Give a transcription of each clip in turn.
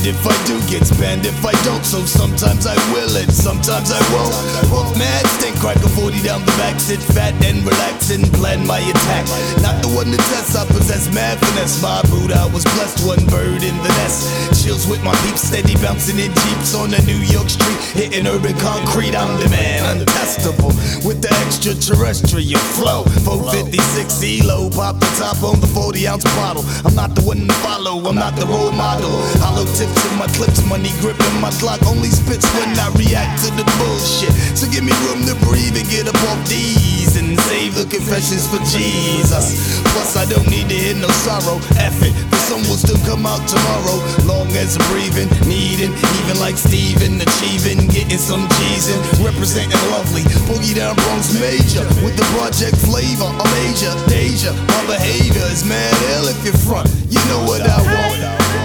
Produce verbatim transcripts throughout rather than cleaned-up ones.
if I do, gets banned if I don't. So sometimes I will and sometimes I won't. Puff mad, stink, crack a forty down the back, sit fat and relax and plan my attack. Not the one to test, I possess mad finesse. My Buddha was blessed, one bird in the nest. Chills with my peeps, steady bouncing in Jeeps on the New York street, hitting urban concrete. I'm the man, untestable, with the extraterrestrial flow. four fifty-six E-low, pop the top on the forty ounce bottle. I'm not the one to follow, I'm not the role model. Hollow tips in my clips, money gripping my Glock. Only spits when I react to the bullshit. So give me room to breathe and get up off these and save the confessions for Jesus. Plus I don't need to hear no sorrow. F it, the sun will still come out tomorrow. Long as I'm breathing, needing, even like Steven, achieving, getting some G's in, representing lovely. Boogie down Bronx major with the project flavor. I'm Asia, Deja. My behavior is mad ill if you're front. You know what I want.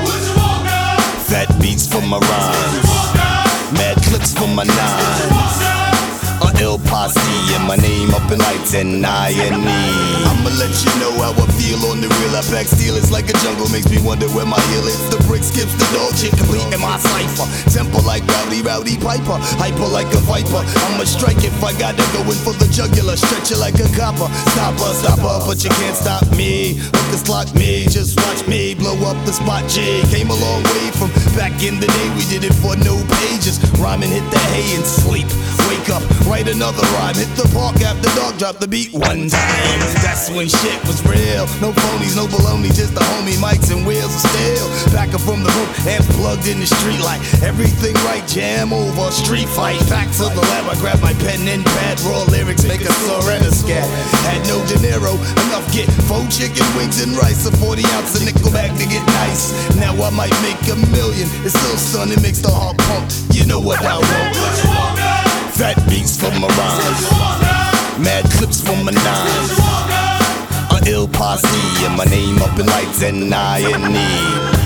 Fat beats for my rhymes, mad clips for my nines. A ill posse and my name up in lights and I and me. I'ma let you know how I feel on the real. I pack steel, it's like a jungle, makes me wonder where my heel is. The brick skips the dog shit, complete in my cipher. Temple like Rowdy Rowdy Piper, hyper like a viper. I'ma strike if I gotta go in for the jugular, stretch it like a copper. Stopper, stopper, but you can't stop me. Hookers lock me, just watch me blow up the spot. G came a long way from back in the day. We did it for no pages. Rhyming, hit the hay and sleep. Wake up, write another rhyme, hit the park after dark, drop the beat one time. That's when shit was real. No phonies, no baloney, just the homie mics and wheels of steel. Back up from the room and plugged in the street light. Everything right, jam over, street fight. Back to the lab, I grab my pen and pad. Raw lyrics, make a surrender scat. Had no dinero, enough get four chicken wings and rice. A forty ounce of nickel back to get nice. Now I might make a million. It's still stunning, makes the heart pump. You know what I want. Fat beats for my rhymes, mad clips for my nines. A ill posse and my name up in lights and I and E.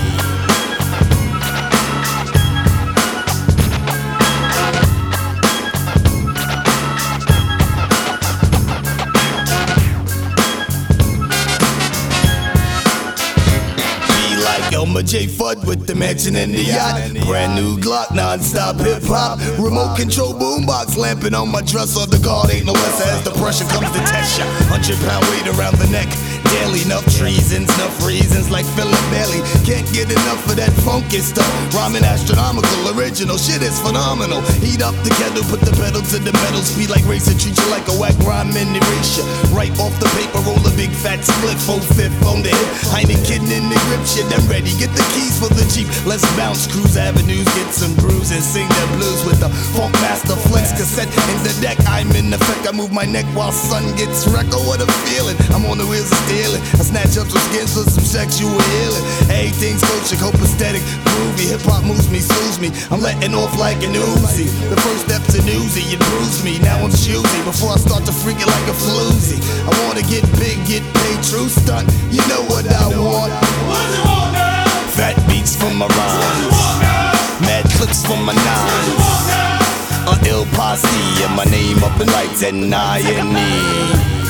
Elmer J. Fudd with the mansion and the yacht. Brand new Glock, non-stop hip-hop. Remote control boombox lamping on my dresser. The guard ain't no less as the pressure comes to test ya. Hundred pound weight around the neck. Daily, enough treasons, enough reasons like Philip Bailey. Can't get enough of that funky stuff. Rhyming astronomical, original shit is phenomenal. Heat up the kettle, put the pedal to the metal. Speed like racer, treat you like a whack rhyme and erasure. Right off the paper, roll a big fat split. Four-fifth on the hip, Heineken in the grip. Shit, I'm ready. Get the keys for the Jeep. Let's bounce, cruise avenues, get some bruises. Sing the blues with the Funk Master Flex cassette in the deck. I'm in effect. I move my neck while sun gets wrecked. Oh, what a feeling. I'm on the wheels of stealing. I snatch up some skins for some sexual healing. Everything's coaching, copacetic, groovy. Hip hop moves me, soothes me. I'm letting off like an Uzi. The first step's an Uzi, it bruised me. Now I'm choosy before I start to freak it like a floozy. I wanna get big, get paid, true stunt. You know what I want. Fat beats for my rhymes, mad clips for my nines. A ill posse and my name up in lights and I and E.